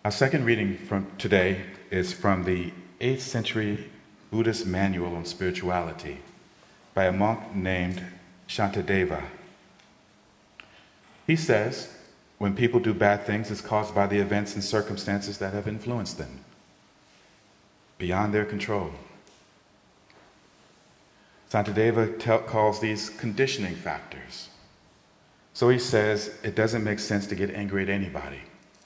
Our second reading from today is from the 8th century Buddhist manual on spirituality by a monk named Shantideva. He says, when people do bad things, it's caused by the events and circumstances that have influenced them, beyond their control. Shantideva calls these conditioning factors. So he says, it doesn't make sense to get angry at anybody.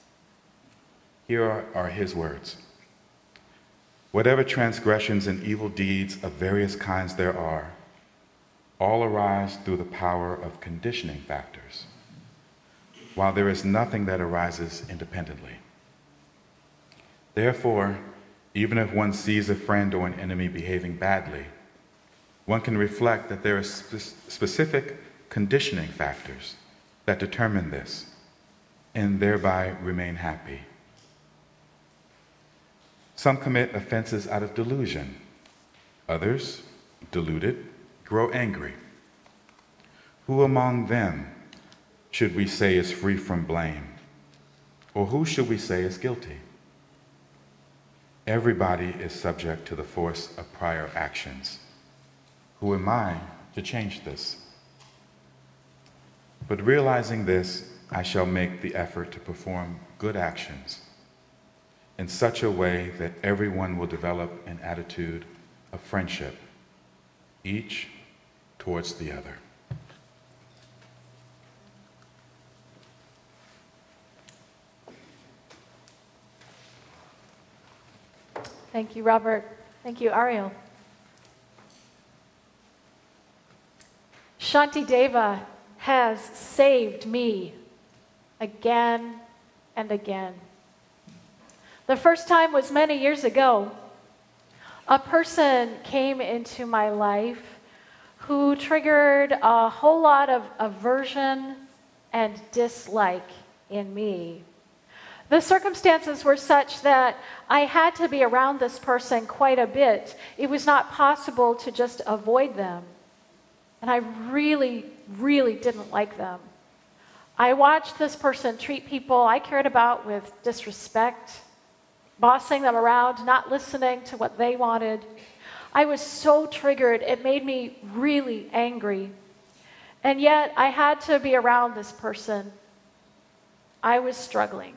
Here are his words. Whatever transgressions and evil deeds of various kinds there are, all arise through the power of conditioning factors, while there is nothing that arises independently. Therefore, even if one sees a friend or an enemy behaving badly, one can reflect that there are specific conditioning factors that determine this, and thereby remain happy. Some commit offenses out of delusion. Others, deluded, grow angry. Who among them should we say is free from blame? Or who should we say is guilty? Everybody is subject to the force of prior actions. Who am I to change this? But realizing this, I shall make the effort to perform good actions in such a way that everyone will develop an attitude of friendship, each towards the other. Thank you, Robert. Thank you, Ariel. Shantideva has saved me again and again. The first time was many years ago. A person came into my life who triggered a whole lot of aversion and dislike in me. The circumstances were such that I had to be around this person quite a bit. It was not possible to just avoid them. And I really, really didn't like them. I watched this person treat people I cared about with disrespect, bossing them around, not listening to what they wanted. I was so triggered, it made me really angry. And yet, I had to be around this person. I was struggling.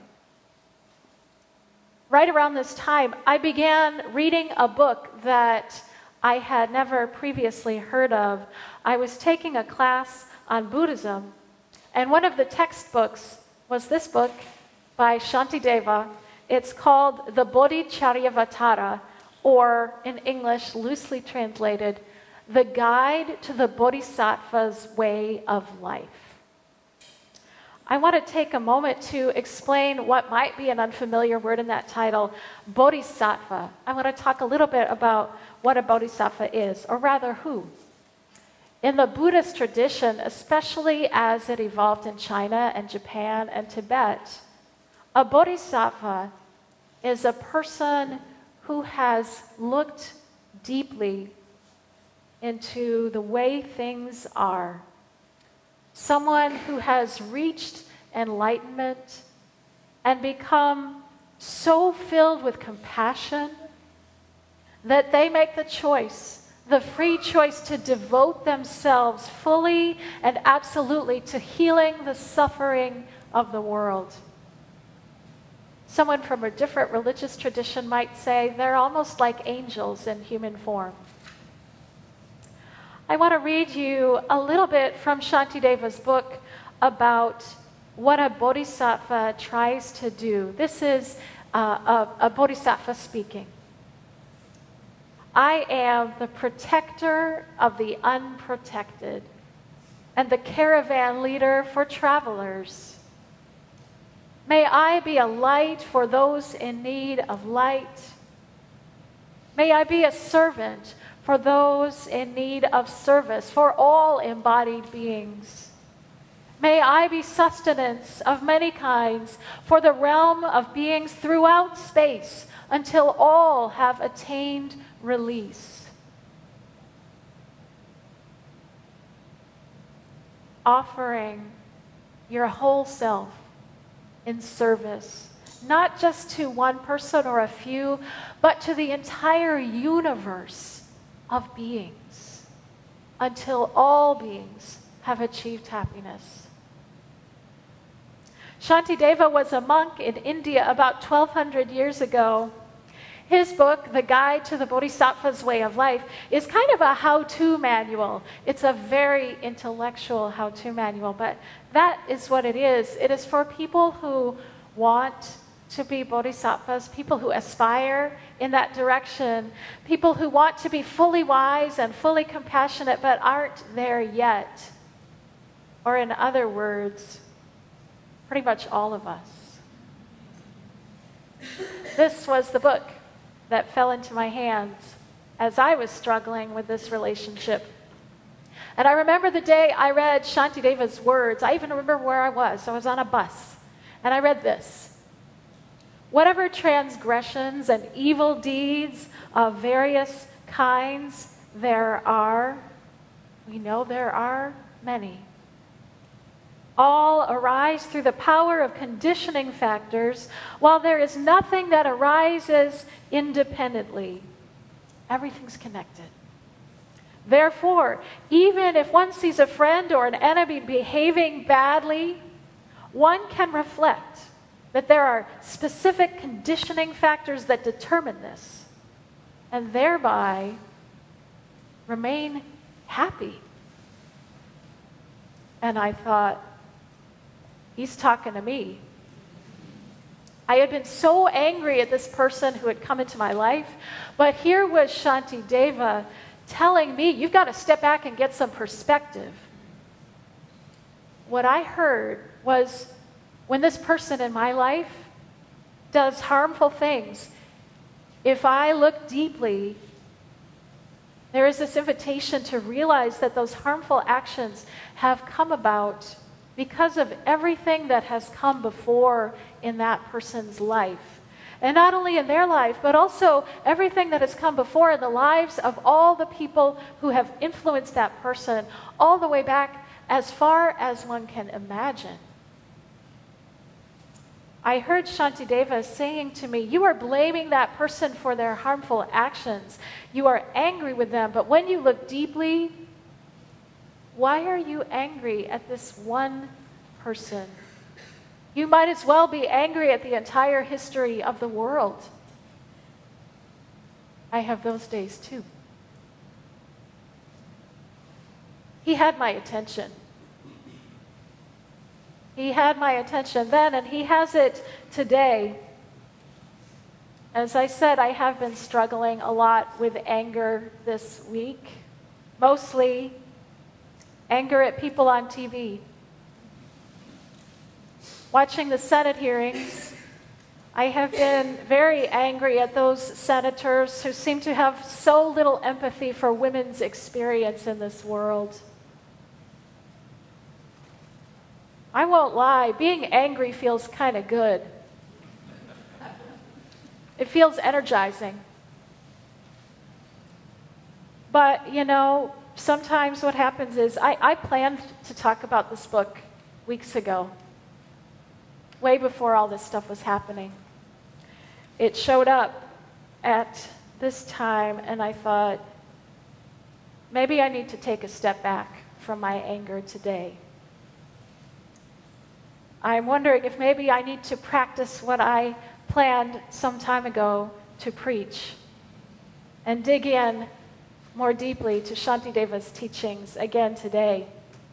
Right around this time, I began reading a book that I had never previously heard of. I was taking a class on Buddhism, and one of the textbooks was this book by Shantideva. It's called the Bodhicharyavatara, or in English, loosely translated, The Guide to the Bodhisattva's Way of Life. I want to take a moment to explain what might be an unfamiliar word in that title, bodhisattva. I want to talk a little bit about what a bodhisattva is, or rather who. In the Buddhist tradition, especially as it evolved in China and Japan and Tibet, a bodhisattva is a person who has looked deeply into the way things are. Someone who has reached enlightenment and become so filled with compassion that they make the choice, the free choice to devote themselves fully and absolutely to healing the suffering of the world. Someone from a different religious tradition might say they're almost like angels in human form. I want to read you a little bit from Shantideva's book about what a bodhisattva tries to do. This is a bodhisattva speaking. I am the protector of the unprotected and the caravan leader for travelers. May I be a light for those in need of light. May I be a servant for those in need of service, for all embodied beings. May I be sustenance of many kinds for the realm of beings throughout space until all have attained release. Offering your whole self in service, not just to one person or a few, but to the entire universe of beings, until all beings have achieved happiness. Shantideva was a monk in India about 1200 years ago. His book, The Guide to the Bodhisattva's Way of Life, is kind of a how-to manual. It's a very intellectual how-to manual, but that is what it is. It is for people who want to be bodhisattvas, people who aspire in that direction, people who want to be fully wise and fully compassionate but aren't there yet. Or in other words, pretty much all of us. This was the book that fell into my hands as I was struggling with this relationship. And I remember the day I read Shantideva's words. I even remember where I was. I was on a bus, and I read this. Whatever transgressions and evil deeds of various kinds there are, we know there are many, all arise through the power of conditioning factors, while there is nothing that arises independently. Everything's connected. Therefore, even if one sees a friend or an enemy behaving badly, one can reflect that there are specific conditioning factors that determine this, and thereby remain happy. And I thought, he's talking to me. I had been so angry at this person who had come into my life, but here was Shantideva telling me, you've got to step back and get some perspective. What I heard was, when this person in my life does harmful things, if I look deeply, there is this invitation to realize that those harmful actions have come about because of everything that has come before in that person's life. And not only in their life, but also everything that has come before in the lives of all the people who have influenced that person, all the way back as far as one can imagine. I heard Shantideva saying to me, you are blaming that person for their harmful actions. You are angry with them, but when you look deeply, why are you angry at this one person? You might as well be angry at the entire history of the world. I have those days too. He had my attention. He had my attention then, and he has it today. As I said, I have been struggling a lot with anger this week. Mostly anger at people on TV. Watching the Senate hearings, I have been very angry at those senators who seem to have so little empathy for women's experience in this world. I won't lie, being angry feels kind of good. It feels energizing. But, you know, sometimes what happens is I planned to talk about this book weeks ago, way before all this stuff was happening. It showed up at this time, and I thought, maybe I need to take a step back from my anger today. I'm wondering if maybe I need to practice what I planned some time ago to preach and dig in more deeply to Shantideva's teachings again today.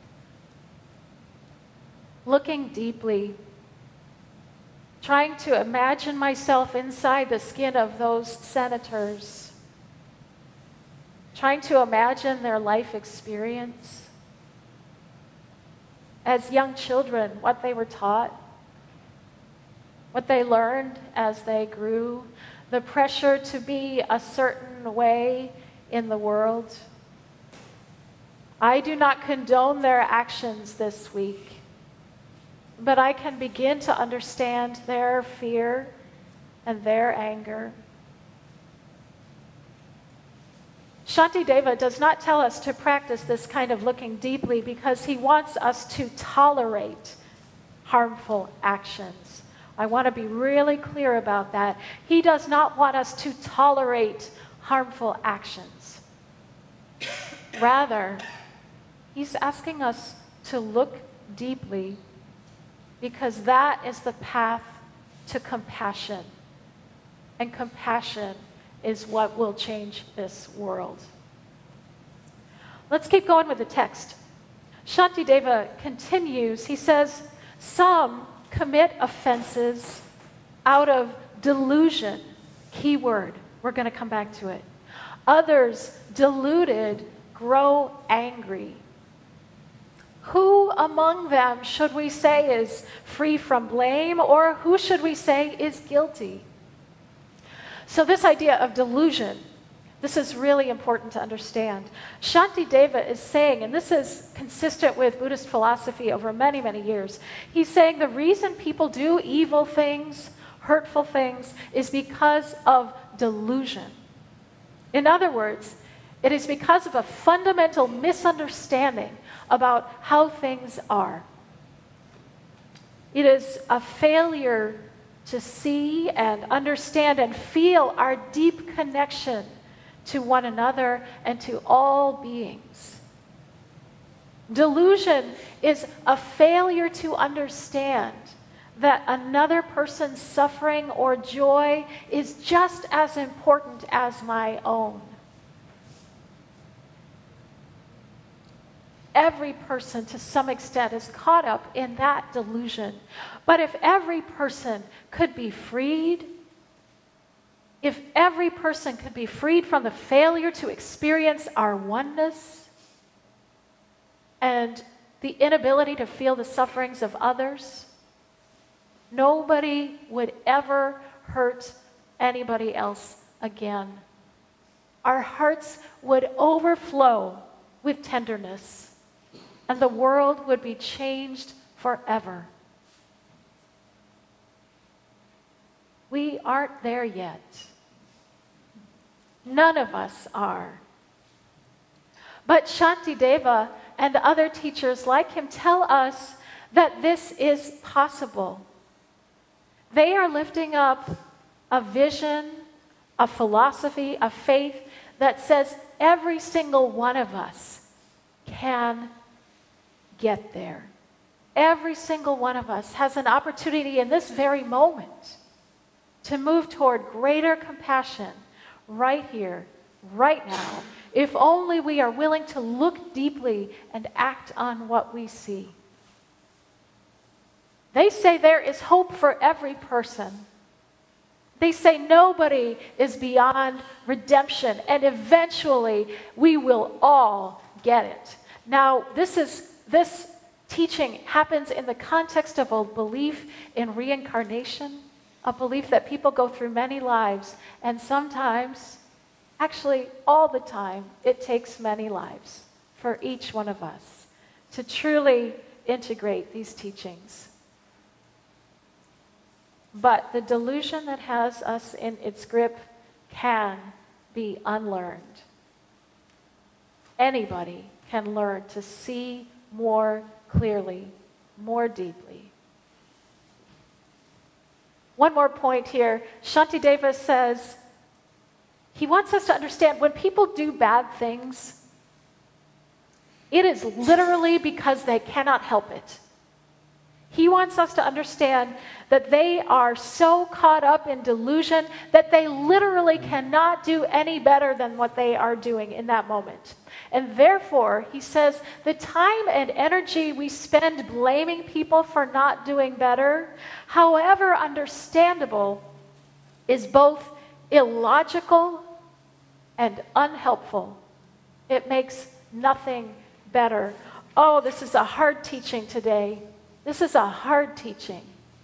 Looking deeply, trying to imagine myself inside the skin of those senators, trying to imagine their life experience. As young children, what they were taught, what they learned as they grew, the pressure to be a certain way in the world. I do not condone their actions this week, but I can begin to understand their fear and their anger. Shantideva does not tell us to practice this kind of looking deeply because he wants us to tolerate harmful actions. I want to be really clear about that. He does not want us to tolerate harmful actions. Rather, he's asking us to look deeply, because that is the path to compassion. And compassion is what will change this world. Let's keep going with the text. Shantideva continues. He says, some commit offenses out of delusion. Key word. We're going to come back to it. Others, deluded, grow angry. Who among them should we say is free from blame, or who should we say is guilty? So this idea of delusion, this is really important to understand. Shantideva is saying, and this is consistent with Buddhist philosophy over many, many years, he's saying the reason people do evil things, hurtful things, is because of delusion. In other words, it is because of a fundamental misunderstanding about how things are. It is a failure to see and understand and feel our deep connection to one another and to all beings. Delusion is a failure to understand that another person's suffering or joy is just as important as my own. Every person, to some extent, is caught up in that delusion. But if every person could be freed, if every person could be freed from the failure to experience our oneness and the inability to feel the sufferings of others, nobody would ever hurt anybody else again. Our hearts would overflow with tenderness, and the world would be changed forever. We aren't there yet. None of us are. But Shantideva and other teachers like him tell us that this is possible. They are lifting up a vision, a philosophy, a faith that says every single one of us can get there. Every single one of us has an opportunity in this very moment to move toward greater compassion right here, right now, if only we are willing to look deeply and act on what we see. They say there is hope for every person. They say nobody is beyond redemption, and eventually we will all get it. Now, this teaching happens in the context of a belief in reincarnation, a belief that people go through many lives, and sometimes, actually all the time, it takes many lives for each one of us to truly integrate these teachings. But the delusion that has us in its grip can be unlearned. Anybody can learn to see more clearly, more deeply. One more point here. Shantideva says he wants us to understand when people do bad things, it is literally because they cannot help it. He wants us to understand that they are so caught up in delusion that they literally cannot do any better than what they are doing in that moment. And therefore, he says, the time and energy we spend blaming people for not doing better, however understandable, is both illogical and unhelpful. It makes nothing better. Oh, this is a hard teaching today. This is a hard teaching.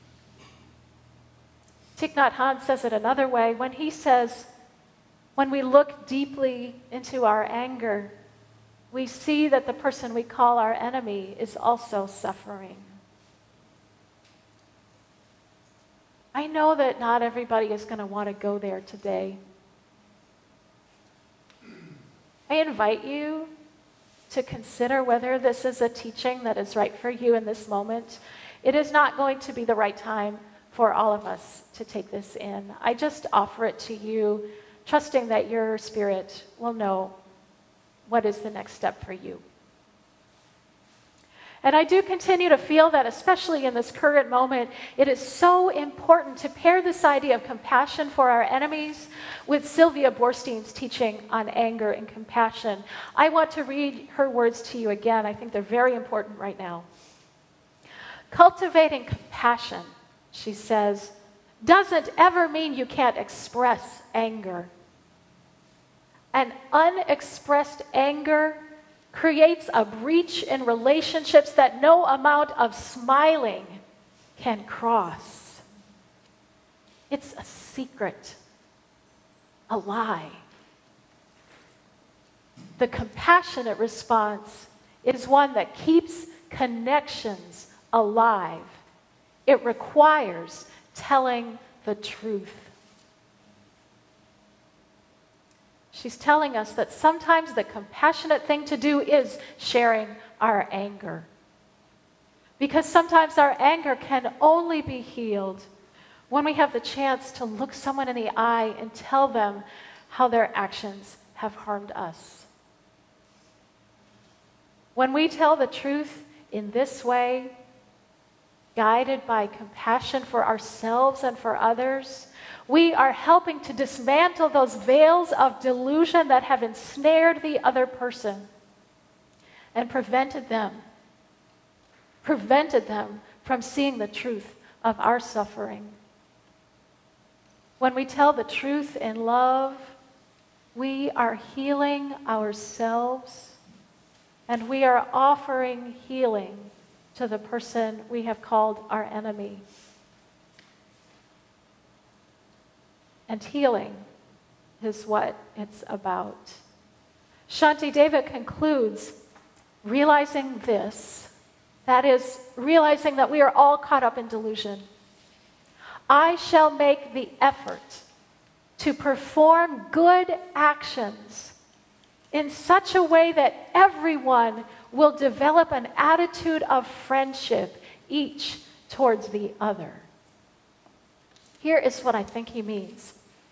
Thich Nhat Hanh says it another way when he says, when we look deeply into our anger, we see that the person we call our enemy is also suffering. I know that not everybody is going to want to go there today. I invite you to consider whether this is a teaching that is right for you in this moment. It is not going to be the right time for all of us to take this in. I just offer it to you, trusting that your spirit will know what is the next step for you. And I do continue to feel that, especially in this current moment, it is so important to pair this idea of compassion for our enemies with Sylvia Boorstein's teaching on anger and compassion. I want to read her words to you again. I think they're very important right now. Cultivating compassion, she says, doesn't ever mean you can't express anger. An unexpressed anger creates a breach in relationships that no amount of smiling can cross. It's a secret, a lie. The compassionate response is one that keeps connections alive. It requires telling the truth. She's telling us that sometimes the compassionate thing to do is sharing our anger. Because sometimes our anger can only be healed when we have the chance to look someone in the eye and tell them how their actions have harmed us. When we tell the truth in this way, guided by compassion for ourselves and for others, we are helping to dismantle those veils of delusion that have ensnared the other person and prevented them from seeing the truth of our suffering. When we tell the truth in love, we are healing ourselves and we are offering healing to the person we have called our enemy. And healing is what it's about. Shantideva concludes, realizing this, that is, realizing that we are all caught up in delusion. I shall make the effort to perform good actions in such a way that everyone will develop an attitude of friendship, each towards the other. Here is what I think he means.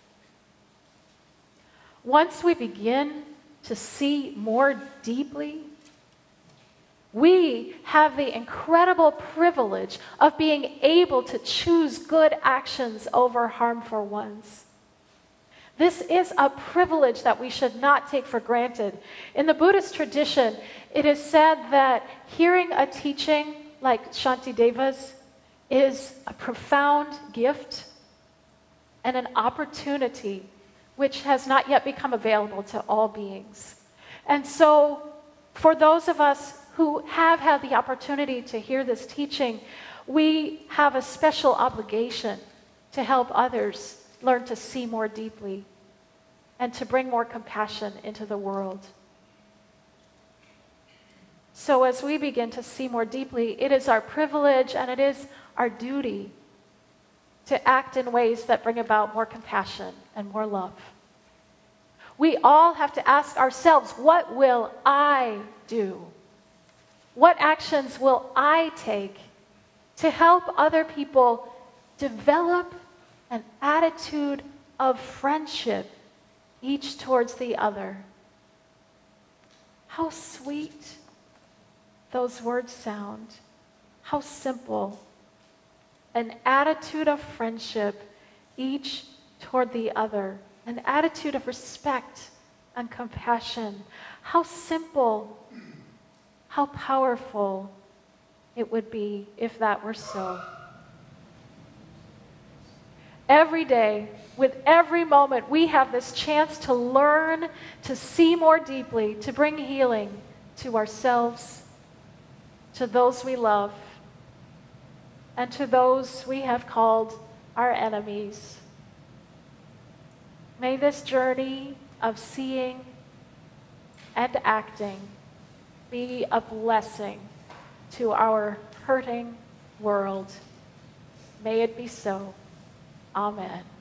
Once we begin to see more deeply, we have the incredible privilege of being able to choose good actions over harmful ones. This is a privilege that we should not take for granted. In the Buddhist tradition, it is said that hearing a teaching like Shantideva's is a profound gift and an opportunity which has not yet become available to all beings. And so, for those of us who have had the opportunity to hear this teaching, we have a special obligation to help others learn to see more deeply and to bring more compassion into the world. So as we begin to see more deeply, it is our privilege and it is our duty to act in ways that bring about more compassion and more love. We all have to ask ourselves, what will I do? What actions will I take to help other people develop an attitude of friendship, each towards the other? How sweet those words sound. How simple. An attitude of friendship, each toward the other. An attitude of respect and compassion. How simple, how powerful it would be if that were so. Every day, with every moment, we have this chance to learn, to see more deeply, to bring healing to ourselves, to those we love, and to those we have called our enemies. May this journey of seeing and acting be a blessing to our hurting world. May it be so. Amen.